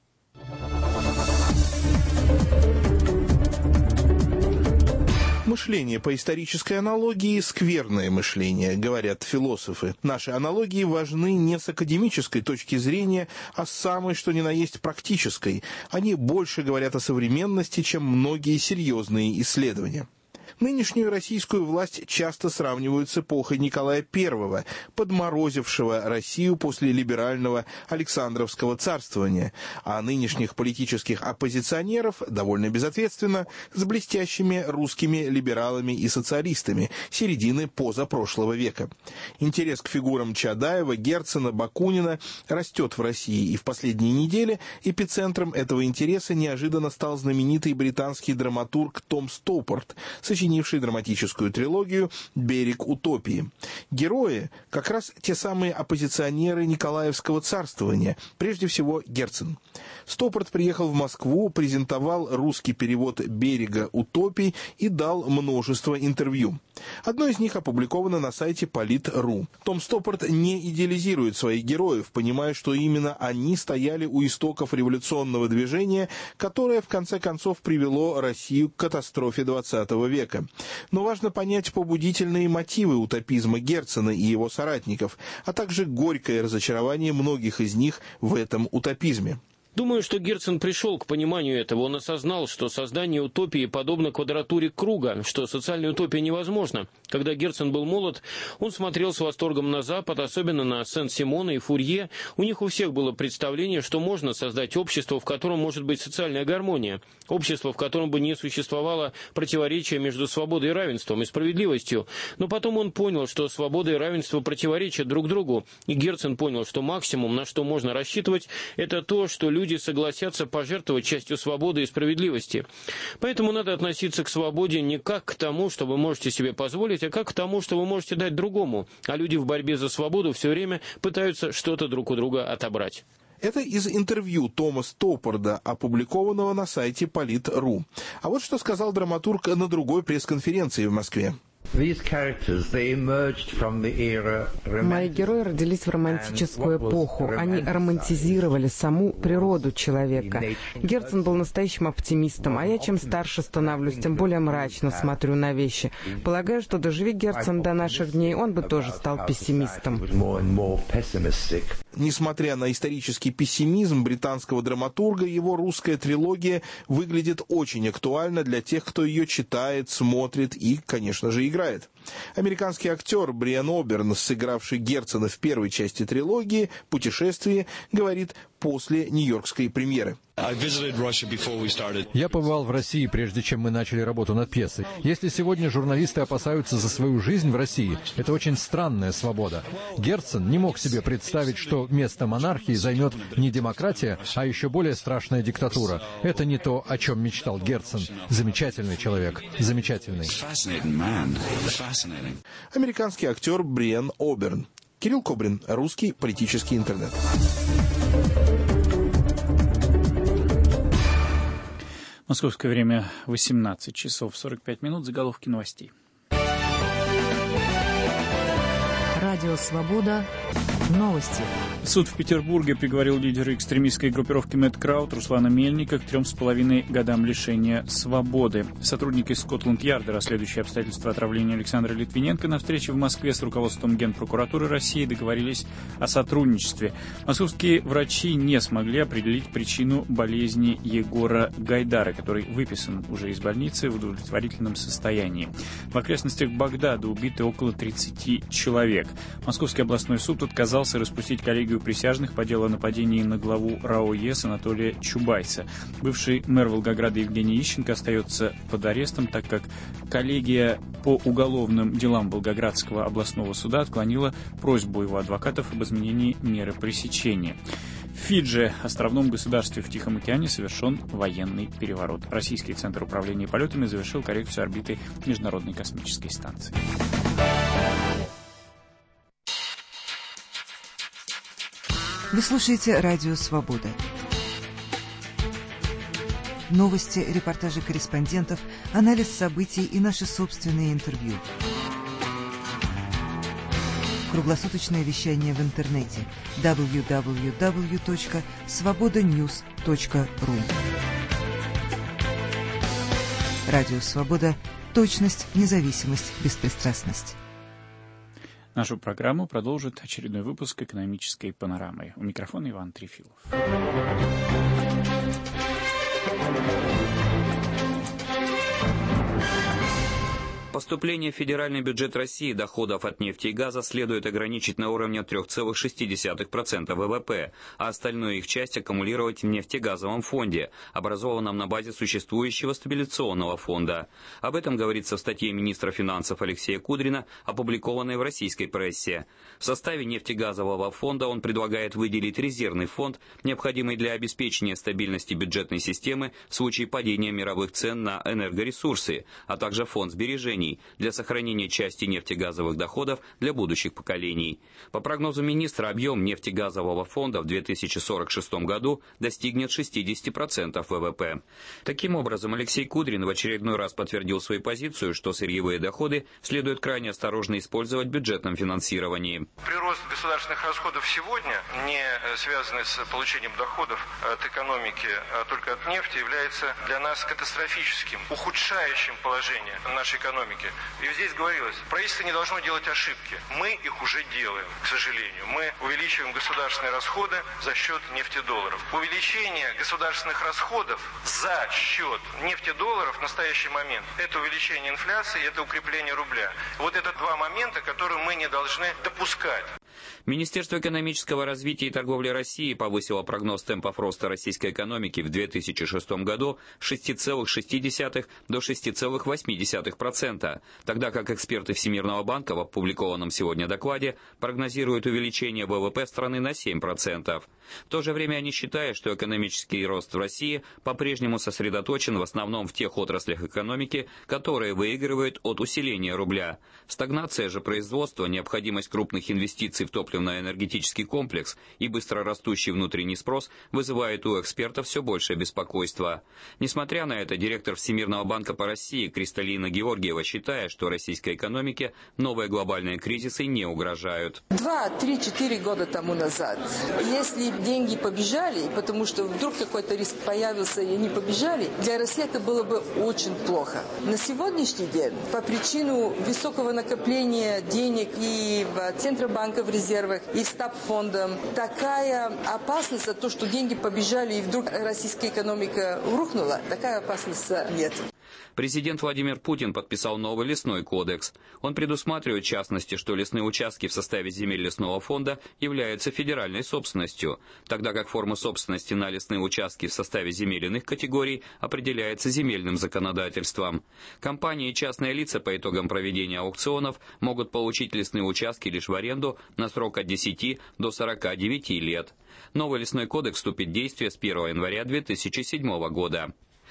Мышление по исторической аналогии – скверное мышление, говорят философы. Наши аналогии важны не с академической точки зрения, а с самой, что ни на есть, практической. Они больше говорят о современности, чем многие серьезные исследования. Нынешнюю российскую власть часто сравнивают с эпохой Николая Первого, подморозившего Россию после либерального Александровского царствования, а нынешних политических оппозиционеров, довольно безответственно, с блестящими русскими либералами и социалистами середины позапрошлого века. Интерес к фигурам Чадаева, Герцена, Бакунина растет в России, и в последние недели эпицентром этого интереса неожиданно стал знаменитый британский драматург Том Стоуппорт, сочинивший драматическую трилогию «Берег утопии». Герои – как раз те самые оппозиционеры Николаевского царствования, прежде всего Герцен. Стоуппорт приехал в Москву, презентовал русский перевод «Берега утопий» и дал множество интервью. Одно из них опубликовано на сайте полит точка ру. Том Стоуппорт не идеализирует своих героев, понимая, что именно они стояли у истоков революционного движения, которое в конце концов привело Россию к катастрофе двадцатого века. Но важно понять побудительные мотивы утопизма Герцена и его соратников, а также горькое разочарование многих из них в этом утопизме. Думаю, что Герцен пришел к пониманию этого. Он осознал, что создание утопии подобно квадратуре круга, что социальная утопия невозможна. Когда Герцен был молод, он смотрел с восторгом на Запад, особенно на Сен-Симона и Фурье. У них у всех было представление, что можно создать общество, в котором может быть социальная гармония. Общество, в котором бы не существовало противоречия между свободой и равенством, и справедливостью. Но потом он понял, что свобода и равенство противоречат друг другу. И Герцен понял, что максимум, на что можно рассчитывать, это то, что люди Люди согласятся пожертвовать частью свободы и справедливости. Поэтому надо относиться к свободе не как к тому, что вы можете себе позволить, а как к тому, что вы можете дать другому. А люди в борьбе за свободу все время пытаются что-то друг у друга отобрать. Это из интервью Тома Стоуппорта, опубликованного на сайте полит точка ру. А вот что сказал драматург на другой пресс-конференции в Москве. Мои герои родились в романтическую эпоху. Они романтизировали саму природу человека. Герцен был настоящим оптимистом, а я чем старше становлюсь, тем более мрачно смотрю на вещи. Полагаю, что доживи Герцен до наших дней, он бы тоже стал пессимистом. Несмотря на исторический пессимизм британского драматурга, его русская трилогия выглядит очень актуально для тех, кто ее читает, смотрит и, конечно же, играет. Американский актер Бриан Оберн, сыгравший Герцена в первой части трилогии «Путешествие», говорит после нью-йоркской премьеры. Я побывал в России, прежде чем мы начали работу над пьесой. Если сегодня журналисты опасаются за свою жизнь в России, это очень странная свобода. Герцен не мог себе представить, что место монархии займет не демократия, а еще более страшная диктатура. Это не то, о чем мечтал Герцен. Замечательный человек. Замечательный. Американский актер Бриан Оберн. Кирилл Кобрин, русский политический интернет. Московское время восемнадцать часов сорок пять минут. Заголовки новостей. Радио «Свобода». Новости. Суд в Петербурге приговорил лидера экстремистской группировки Мэтт Крауд Руслана Мельника к трем с половиной годам лишения свободы. Сотрудники Скотланд-Ярда, расследующие обстоятельства отравления Александра Литвиненко, на встрече в Москве с руководством Генпрокуратуры России договорились о сотрудничестве. Московские врачи не смогли определить причину болезни Егора Гайдара, который выписан уже из больницы в удовлетворительном состоянии. В окрестностях Багдада убиты около тридцати человек. Московский областной суд отказался распустить коллегию присяжных по делу о нападении на главу РАО ЕС Анатолия Чубайса. Бывший мэр Волгограда Евгений Ищенко остается под арестом, так как коллегия по уголовным делам Волгоградского областного суда отклонила просьбу его адвокатов об изменении меры пресечения. В Фиджи, островном государстве в Тихом океане, совершен военный переворот. Российский центр управления полетами завершил коррекцию орбиты Международной космической станции. Вы слушаете «Радио Свобода». Новости, репортажи корреспондентов, анализ событий и наши собственные интервью. Круглосуточное вещание в интернете дабл ю дабл ю дабл ю точка свобода ньюс точка ру. Радио «Свобода». Точность, независимость, беспристрастность. Нашу программу продолжит очередной выпуск экономической панорамы. У микрофона Иван Трефилов. Поступление в федеральный бюджет России доходов от нефти и газа следует ограничить на уровне три целых шесть десятых процента ВВП, а остальную их часть аккумулировать в нефтегазовом фонде, образованном на базе существующего стабилизационного фонда. Об этом говорится в статье министра финансов Алексея Кудрина, опубликованной в российской прессе. В составе нефтегазового фонда он предлагает выделить резервный фонд, необходимый для обеспечения стабильности бюджетной системы в случае падения мировых цен на энергоресурсы, а также фонд сбережений для сохранения части нефтегазовых доходов для будущих поколений. По прогнозу министра, объем нефтегазового фонда в две тысячи сорок шестом году достигнет шестидесяти процентов ВВП. Таким образом, Алексей Кудрин в очередной раз подтвердил свою позицию, что сырьевые доходы следует крайне осторожно использовать в бюджетном финансировании. Прирост государственных расходов сегодня, не связанный с получением доходов от экономики, а только от нефти, является для нас катастрофическим, ухудшающим положение нашей экономики. И здесь говорилось, правительство не должно делать ошибки. Мы их уже делаем, к сожалению. Мы увеличиваем государственные расходы за счет нефтедолларов. Увеличение государственных расходов за счет нефтедолларов в настоящий момент – это увеличение инфляции, это укрепление рубля. Вот это два момента, которые мы не должны допускать. Министерство экономического развития и торговли России повысило прогноз темпов роста российской экономики в две тысячи шестом году с шести целых шести десятых до шести целых восьми десятых процента, тогда как эксперты Всемирного банка в опубликованном сегодня докладе прогнозируют увеличение ВВП страны на семь процентов. В то же время они считают, что экономический рост в России по-прежнему сосредоточен в основном в тех отраслях экономики, которые выигрывают от усиления рубля. Стагнация же производства, необходимость крупных инвестиций в топливно-энергетический комплекс и быстро растущий внутренний спрос вызывают у экспертов все большее беспокойство. Несмотря на это, директор Всемирного банка по России Кристалина Георгиева считает, что российской экономике новые глобальные кризисы не угрожают. Два, три, четыре года тому назад, если деньги побежали, потому что вдруг какой-то риск появился и они побежали, для России это было бы очень плохо. На сегодняшний день, по причину высокого накопления денег и в Центробанке в резервах, и в стабфондом, такая опасность, то, что деньги побежали и вдруг российская экономика рухнула, такая опасность нет. Президент Владимир Путин подписал новый лесной кодекс. Он предусматривает, в частности, что лесные участки в составе земель лесного фонда являются федеральной собственностью, тогда как форма собственности на лесные участки в составе земель иных категорий определяется земельным законодательством. Компании и частные лица по итогам проведения аукционов могут получить лесные участки лишь в аренду на срок от десяти до сорока девяти лет. Новый лесной кодекс вступит в действие с первого января две тысячи седьмого года.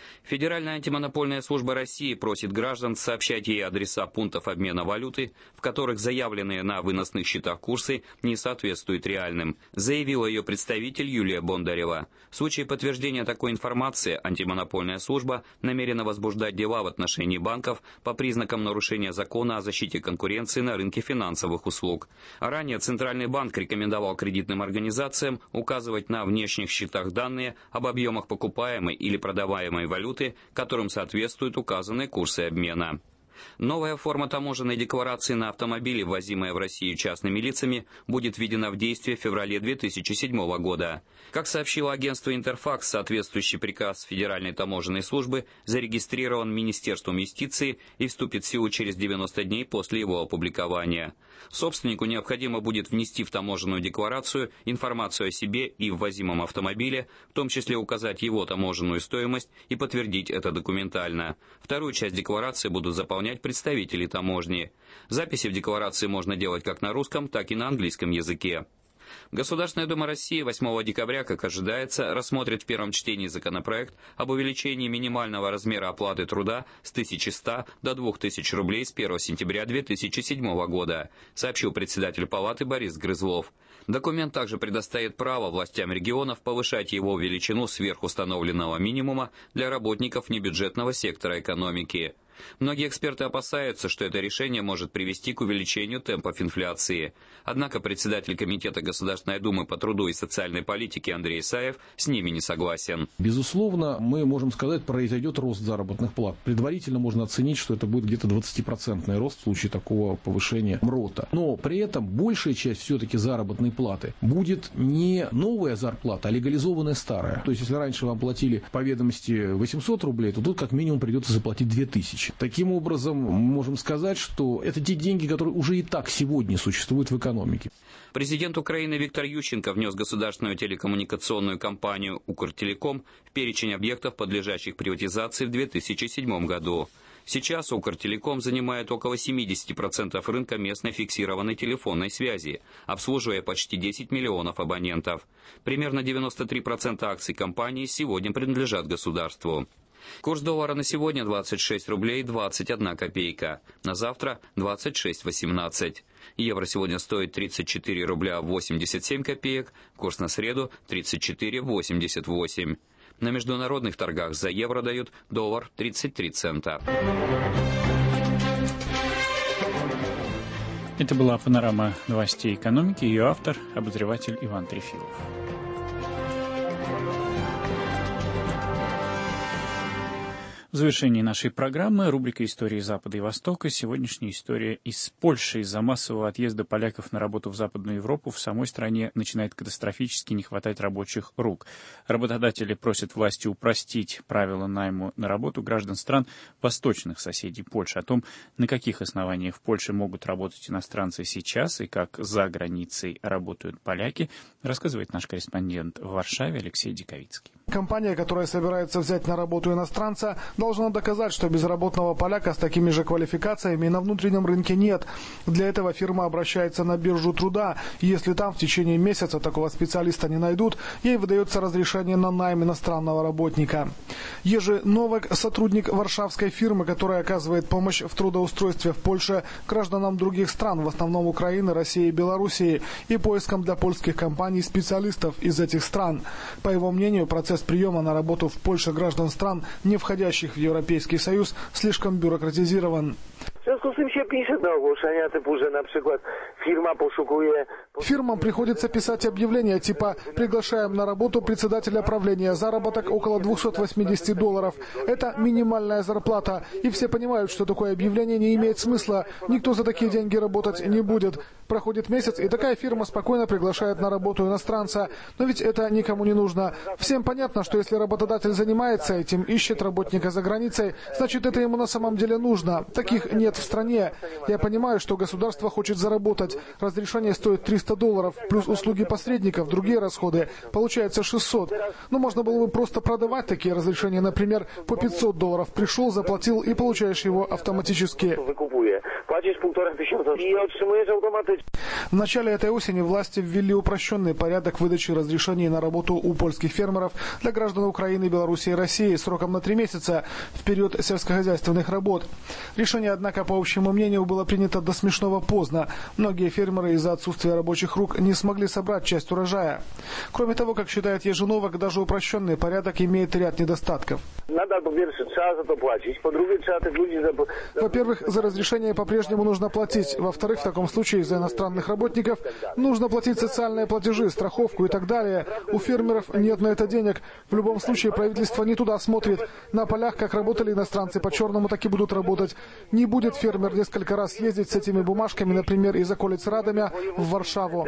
Федеральная антимонопольная служба России просит граждан сообщать ей адреса пунктов обмена валюты, в которых заявленные на выносных счетах курсы не соответствуют реальным, заявила ее представитель Юлия Бондарева. В случае подтверждения такой информации антимонопольная служба намерена возбуждать дела в отношении банков по признакам нарушения закона о защите конкуренции на рынке финансовых услуг. Ранее Центральный банк рекомендовал кредитным организациям указывать на внешних счетах данные об объемах покупаемой или продаваемой валюты, которым соответствуют указанные курсы обмена. Новая форма таможенной декларации на автомобили, ввозимая в Россию частными лицами, будет введена в действие в феврале две тысячи седьмого года. Как сообщило агентство «Интерфакс», соответствующий приказ Федеральной таможенной службы зарегистрирован Министерством юстиции и вступит в силу через девяносто дней после его опубликования. Собственнику необходимо будет внести в таможенную декларацию информацию о себе и ввозимом автомобиле, в том числе указать его таможенную стоимость и подтвердить это документально. Вторую часть декларации будут заполнять представители таможни. Записи в декларации можно делать как на русском, так и на английском языке. Государственная Дума России восьмого декабря, как ожидается, рассмотрит в первом чтении законопроект об увеличении минимального размера оплаты труда с тысячи ста до двух тысяч рублей с первого сентября две тысячи седьмого года, сообщил председатель Палаты Борис Грызлов. Документ также предоставит право властям регионов повышать его величину сверх установленного минимума для работников небюджетного сектора экономики. Многие эксперты опасаются, что это решение может привести к увеличению темпов инфляции. Однако председатель Комитета Государственной Думы по труду и социальной политике Андрей Исаев с ними не согласен. Безусловно, мы можем сказать, произойдет рост заработных плат. Предварительно можно оценить, что это будет где-то двадцатипроцентный рост в случае такого повышения МРОТа. Но при этом большая часть все-таки заработной платы будет не новая зарплата, а легализованная старая. То есть, если раньше вам платили по ведомости восемьсот рублей, то тут как минимум придется заплатить две тысячи. Таким образом, мы можем сказать, что это те деньги, которые уже и так сегодня существуют в экономике. Президент Украины Виктор Ющенко внес государственную телекоммуникационную компанию «Укртелеком» в перечень объектов, подлежащих приватизации в две тысячи седьмом году. Сейчас «Укртелеком» занимает около семьдесят процентов рынка местной фиксированной телефонной связи, обслуживая почти десять миллионов абонентов. Примерно девяносто три процента акций компании сегодня принадлежат государству. Курс доллара на сегодня двадцать шесть рублей двадцать одна копейка, на завтра двадцать шесть восемнадцать. Евро сегодня стоит тридцать четыре рубля восемьдесят семь копеек, курс на среду тридцать четыре восемьдесят восемь. На международных торгах за евро дают доллар тридцать три цента. Это была панорама новостей экономики, ее автор, обозреватель Иван Трефилов. В завершении нашей программы рубрика «Истории Запада и Востока». Сегодняшняя история из Польши. Из-за массового отъезда поляков на работу в Западную Европу в самой стране начинает катастрофически не хватать рабочих рук. Работодатели просят власти упростить правила найму на работу граждан стран восточных соседей Польши. О том, на каких основаниях в Польше могут работать иностранцы сейчас и как за границей работают поляки, рассказывает наш корреспондент в Варшаве Алексей Диковицкий. Компания, которая собирается взять на работу иностранца, должна доказать, что безработного поляка с такими же квалификациями на внутреннем рынке нет. Для этого фирма обращается на биржу труда. Если там в течение месяца такого специалиста не найдут, ей выдается разрешение на найм иностранного работника. Ежи Новак, сотрудник варшавской фирмы, которая оказывает помощь в трудоустройстве в Польше гражданам других стран, в основном Украины, России и Белоруссии, и поиском для польских компаний специалистов из этих стран. По его мнению, процесс приема на работу в Польше граждан стран, не входящих в Европейский Союз, слишком бюрократизирован. W związku z tym się pisze do ogłoszenia typu, że na przykład firma poszukuje... Фирмам приходится писать объявления типа «Приглашаем на работу председателя правления, заработок около двухсот восьмидесяти долларов». Это минимальная зарплата. И все понимают, что такое объявление не имеет смысла. Никто за такие деньги работать не будет. Проходит месяц, и такая фирма спокойно приглашает на работу иностранца. Но ведь это никому не нужно. Всем понятно, что если работодатель занимается этим, ищет работника за границей, значит, это ему на самом деле нужно. Таких нет в стране. Я понимаю, что государство хочет заработать. Разрешение стоит триста долларов, плюс услуги посредников, другие расходы. Получается шестьсот. Но можно было бы просто продавать такие разрешения, например, по пятьсот долларов. Пришел, заплатил и получаешь его автоматически. płacisz półtora tysiąca i otrzymujesz automatycznie. В начале этой осени власти ввели упрощенный порядок выдачи разрешений на работу у польских фермеров для граждан Украины, Беларуси и России сроком на три месяца в период сельскохозяйственных работ. Решение, однако, по общему мнению, было принято до смешного поздно. Многие фермеры из-за отсутствия рабочих рук не смогли собрать часть урожая. Кроме того, как считает Еженовок, даже упрощенный порядок имеет ряд недостатков. Во-первых, за разрешение по-прежнему нужно платить. Во-вторых, в таком случае за иностранных работников нужно платить социальные платежи, страховку и так далее. У фермеров нет на это денег. В любом случае правительство не туда смотрит. На полях, как работали иностранцы по черному, так и будут работать. Не будет фермер несколько раз ездить с этими бумажками, например, из околиц Радомя в Варшаву.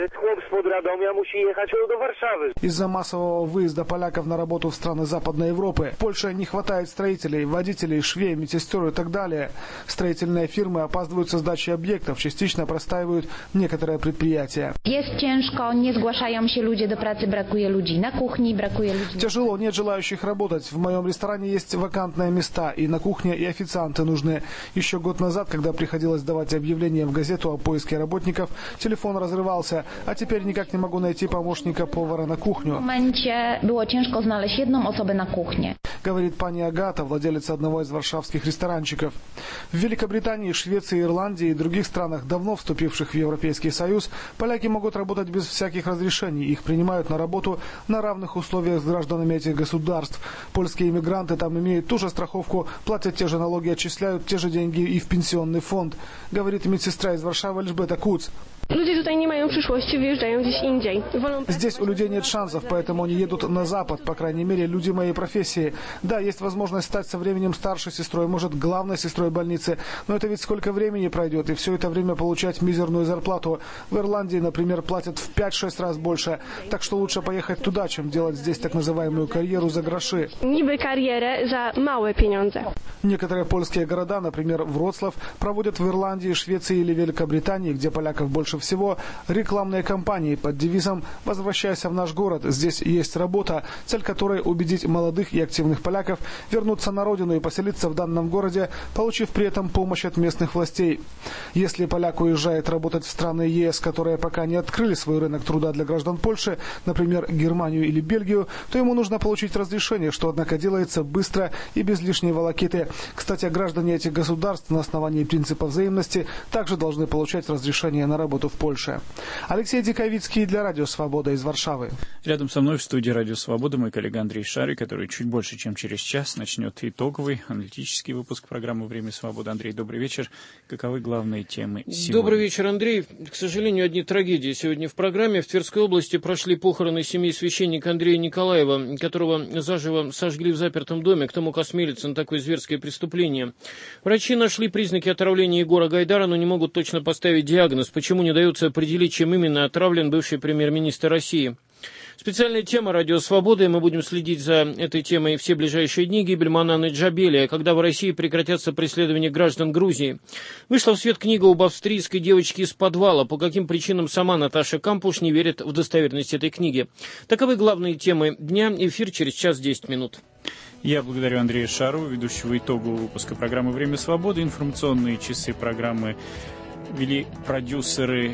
Из-за массового выезда поляков на работу в страны Западной Европы в Польше не хватает строителей, водителей, швей, медсестер и так далее. Строительные фирмы опаздывают со сдачей объектов, частично простаивают некоторые предприятия. Jest ciężko, nie zgłaszają się ludzie do pracy, brakuje ludzi na kuchni, brakuje ludzi. Тяжело, нет желающих работать. В моем ресторане есть вакантные места, и на кухне, и официанты нужны. Еще год назад, когда приходилось давать объявление в газету о поиске работников, телефон разрывался, а теперь никак не могу найти помощника повара на кухню. W momencie było ciężko znaleźć jedną osobę na kuchnię. Говорит пани Агата, владелица одного из варшавских ресторанчиков. В Великобритании, Швеции, Ирландии и других странах, давно вступивших в Европейский Союз, поляки могут работать без всяких разрешений. Их принимают на работу на равных условиях с гражданами этих государств. Польские иммигранты там имеют ту же страховку, платят те же налоги, отчисляют те же деньги и в пенсионный фонд, говорит медсестра из Варшавы Эльжбета Куц. Ludzie tutaj nie mają przyszłości, wyjeżdżają gdzieś indziej. Wolą... Здесь у людей нет шансов, поэтому они едут на Запад, по крайней мере, люди моей профессии. Да, есть возможность стать со временем старшей сестрой, может, главной сестрой больницы, но это ведь сколько времени пройдет, и все это время получать мизерную зарплату. В Ирландии, например, платят в пять-шесть раз больше, так что лучше поехать туда, чем делать здесь так называемую карьеру за гроши. Niby karierę za małe pieniądze. Некоторые польские города, например, Вроцлав, проводят в Ирландии, Швеции или Великобритании, где поляков больше всего, рекламные кампании под девизом «Возвращайся в наш город, здесь есть работа», цель которой убедить молодых и активных поляков вернуться на родину и поселиться в данном городе, получив при этом помощь от местных властей. Если поляк уезжает работать в страны ЕС, которые пока не открыли свой рынок труда для граждан Польши, например, Германию или Бельгию, то ему нужно получить разрешение, что, однако, делается быстро и без лишней волокиты. Кстати, граждане этих государств на основании принципа взаимности также должны получать разрешение на работу в Польше. Алексей Диковицкий для Радио Свобода из Варшавы. Рядом со мной в студии Радио Свобода мой коллега Андрей Шарий, который чуть больше, чем через час начнет итоговый аналитический выпуск программы «Время свободы». Андрей, добрый вечер. Каковы главные темы сегодня? Добрый вечер, Андрей. К сожалению, одни трагедии сегодня в программе. В Тверской области прошли похороны семьи священника Андрея Николаева, которого заживо сожгли в запертом доме. Кто мог осмелиться на такое зверское преступление? Врачи нашли признаки отравления Егора Гайдара, но не могут точно поставить диагноз. Почему не дается определить, чем именно отравлен бывший премьер-министр России? Специальная тема «Радио Свобода», и мы будем следить за этой темой все ближайшие дни. Гибель Мананы Джабели, когда в России прекратятся преследования граждан Грузии. Вышла в свет книга об австрийской девочке из подвала. По каким причинам сама Наташа Кампуш не верит в достоверность этой книги. Таковы главные темы дня. Эфир через час десять минут. Я благодарю Андрея Шару, ведущего итогового выпуска программы «Время свободы». Информационные часы программы вели продюсеры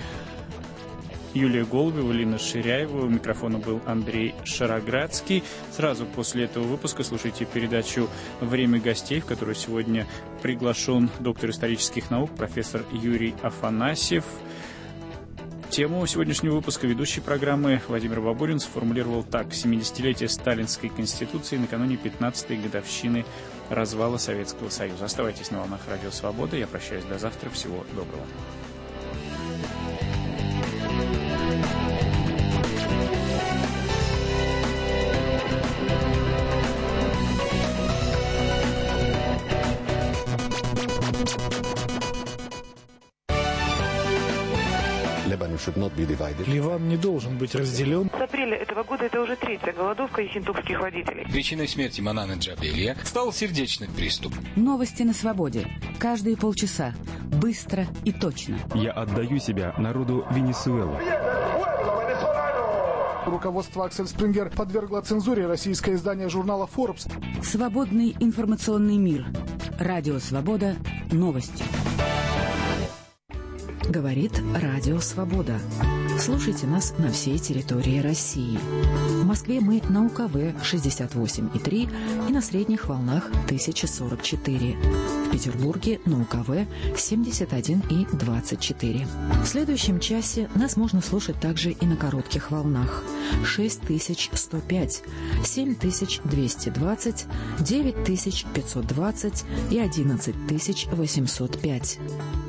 Юлия Голубева, Лина Ширяева. У микрофона был Андрей Шароградский. Сразу после этого выпуска слушайте передачу «Время гостей», в которую сегодня приглашен доктор исторических наук, профессор Юрий Афанасьев. Тему сегодняшнего выпуска ведущей программы Владимир Бабурин сформулировал так: семидесятилетие Сталинской Конституции накануне пятнадцатой годовщины развала Советского Союза. Оставайтесь на волнах Радио Свобода. Я прощаюсь до завтра. Всего доброго. Ливан не должен быть разделен. С апреля этого года это уже третья голодовка ессентукских водителей. Причиной смерти Мананы Джабели стал сердечный приступ. Новости на свободе. Каждые полчаса. Быстро и точно. Я отдаю себя народу Венесуэлы. Руководство Аксель Спрингер подвергло цензуре российское издание журнала Forbes. Свободный информационный мир. Радио Свобода. Новости. Говорит Радио Свобода. Слушайте нас на всей территории России. В Москве мы на У Ка Вэ шестьдесят восемь и три и на средних волнах тысяча сорок четыре. В Петербурге на У Ка Вэ семьдесят один и двадцать четыре. В следующем часе нас можно слушать также и на коротких волнах шесть тысяч сто пять, семь тысяч двести двадцать, девять тысяч пятьсот двадцать и одиннадцать тысяч восемьсот пять.